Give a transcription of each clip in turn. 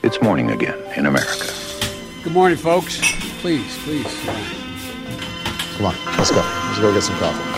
it's morning again in America. Good morning, folks. Please. Come on, let's go get some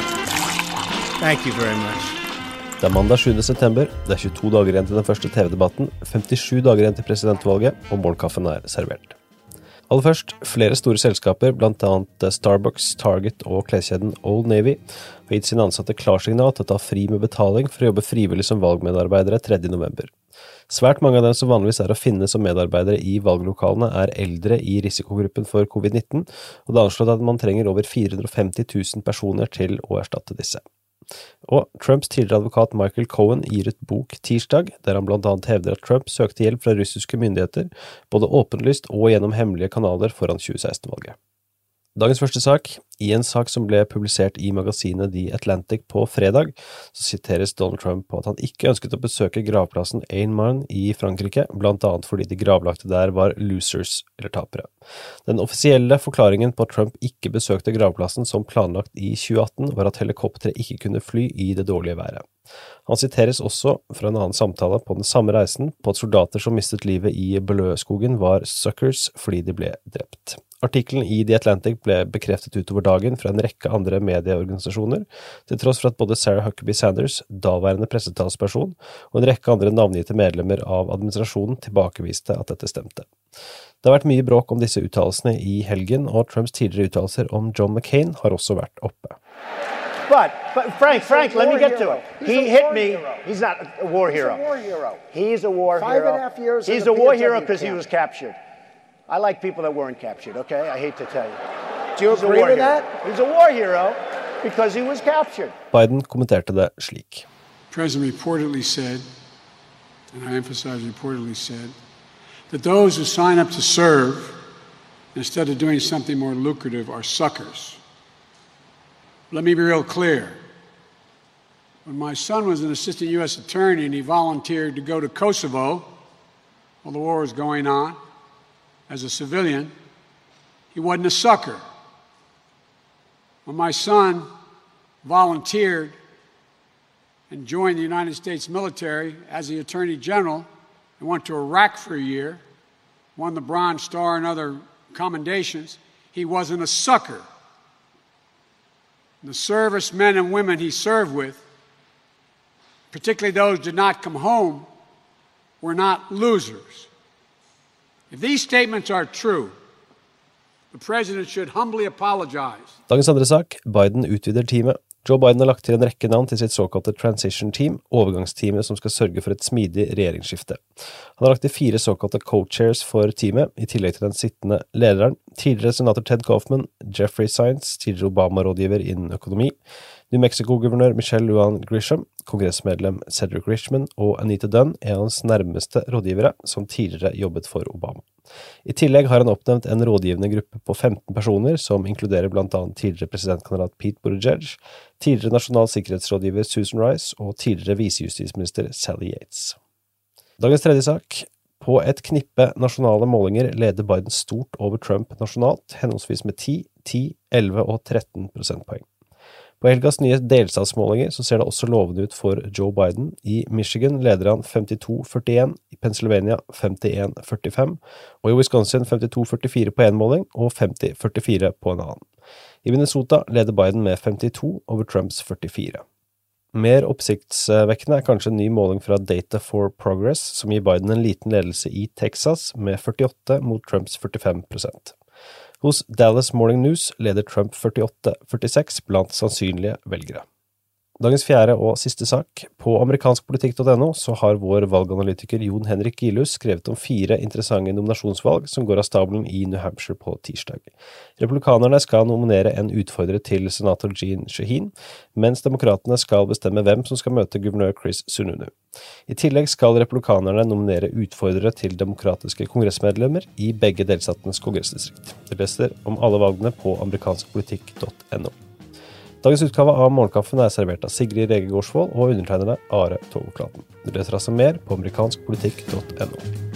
coffee. Thank you very much. Det mandag 7. september, det 22 dager igjen til den første TV-debatten, 57 dager igjen til presidentvalget, og morgenkaffen servert. Aller først, flere store selskaper, blant annet Starbucks, Target og kleskjeden Old Navy, har gitt sine ansatte klarsignal til å ta fri med betaling for å jobbe frivillig som valgmedarbeidere 3. november. Svært mange av dem som vanligvis å finne som medarbeidere i valglokalene eldre i risikogruppen for covid-19, og det anslått at man trenger over 450 000 personer til å erstatte disse. Og Trumps tidligere advokat Michael Cohen gir ut bok tirsdag, der han blant annet hevder at Trump søkte hjelp fra russiske myndigheter, både åpenlyst og gjennom hemmelige kanaler foran 2016-valget. Dagens første sak, i en sak som ble publisert i magasinet The Atlantic på fredag, så siteres Donald Trump på at han ikke ønsket å besøke gravplassen Ain Marne i Frankrike, blant annet fordi de gravlagte der var losers, eller tapere. Den offisielle forklaringen på at Trump ikke besøkte gravplassen som planlagt i 2018 var at helikopteret ikke kunne fly i det dårlige været. Han siteres også fra en annen samtale på den samme reisen på at soldater som mistet livet i Beløskogen var suckers fordi de ble drept. Artikkelen i The Atlantic ble bekreftet utover dagen fra en rekke andre medieorganisasjoner, til tross for at både Sarah Huckabee Sanders, daværende pressetalsperson, og en rekke andre navngitte medlemmer av administrasjonen tilbakeviste at dette stemte. Det har vært mye bråk om disse uttalelsene i helgen, og Trumps tidligere uttalelser om John McCain har også vært oppe. But Frank, let me get to it. He hit me. He's not a war hero. He's a war hero. 5.5 years. He's a war hero because he was captured. I like people that weren't captured, okay? I hate to tell you. Do you agree with that? He's a war hero because he was captured. Biden kommenterte det slik. President reportedly said, and I emphasize reportedly said, that those who sign up to serve instead of doing something more lucrative are suckers. Let me be real clear. When my son was an assistant U.S. attorney and he volunteered to go to Kosovo while the war was going on, as a civilian, he wasn't a sucker. When my son volunteered and joined the United States military as the Attorney General and went to Iraq for a year, won the Bronze Star and other commendations, he wasn't a sucker. The servicemen and women he served with, particularly those who did not come home, were not losers. If these statements are true, the president should humbly apologize. Dagens andre sak, Biden utvider teamet. Joe Biden har lagt til en rekke navn til sitt såkalte transition team, overgangsteamet som skal sørge for et smidig regjeringsskifte. Han har lagt til 4 såkalte co-chairs for teamet, i tillegg til den sittende lederen, tidligere senator Ted Kaufman, Jeffrey Zients, tidligere Obama-rådgiver innen økonomi, New Mexico-guvernør Michelle Lujan Grisham, kongressmedlem Cedric Richmond og Anita Dunn er hans nærmeste rådgivere som tidligere jobbet for Obama. I tillegg har han oppnevnt en rådgivende gruppe på 15 personer som inkluderer blant annet tidligere presidentkandidat Pete Buttigieg, tidligere nasjonal sikkerhetsrådgiver Susan Rice og tidligere visejustisminister Sally Yates. Dagens tredje sak. På et knippe nasjonale målinger leder Biden stort over Trump nasjonalt, henholdsvis med 10, 10, 11 og 13 prosentpoeng. På helgas nye delstatsmålinger så ser det også lovende ut for Joe Biden. I Michigan leder han 52-41, i Pennsylvania 51-45, og i Wisconsin 52-44 på en måling og 50-44 på en annen. I Minnesota leder Biden med 52 over Trumps 44. Mer oppsiktsvekkende kanskje en ny måling fra Data for Progress, som gir Biden en liten ledelse i Texas med 48 mot Trumps 45%. Hos Dallas Morning News leder Trump 48-46 blant sannsynlige velgere. Dagens fjerde og siste sak. På amerikanskpolitikk.no så har vår valganalytiker Jon Henrik Gilhus skrevet om 4 interessante nominasjonsvalg som går av stabelen i New Hampshire på tirsdag. Republikanerne skal nominere en utfordrer til senator Jeanne Shaheen, mens demokratene skal bestemme hvem som skal møte guvernør Chris Sununu. I tillegg skal republikanerne nominere utfordrere til demokratiske kongressmedlemmer i begge delstatenes kongressdistrikt. Det beste om alle valgene på amerikanskpolitikk.no. Dagens utgave av Morgenkaffen servert av Sigrid Rege Gårdsvold og undertegnerne Are Togklaten. Du leser altså mer på amerikanskpolitikk.no.